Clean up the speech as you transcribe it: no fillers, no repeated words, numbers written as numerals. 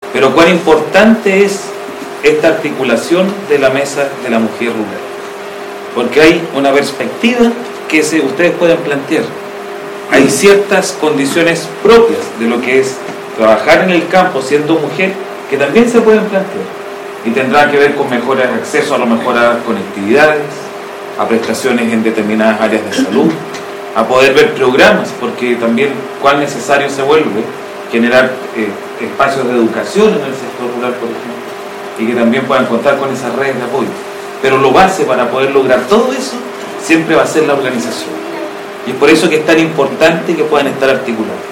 Pero cuán importante es esta articulación de la mesa de la mujer rural, porque hay una perspectiva que ustedes pueden plantear. Hay ciertas condiciones propias de lo que es trabajar en el campo siendo mujer que también se pueden plantear, y tendrá que ver con mejor acceso a lo mejor a conectividades, a prestaciones en determinadas áreas de salud, a poder ver programas, porque también cuán necesario se vuelve generar espacios de educación en el sector rural, por ejemplo, y que también puedan contar con esas redes de apoyo. Pero lo base para poder lograr todo eso siempre va a ser la organización, y es por eso que es tan importante que puedan estar articulados.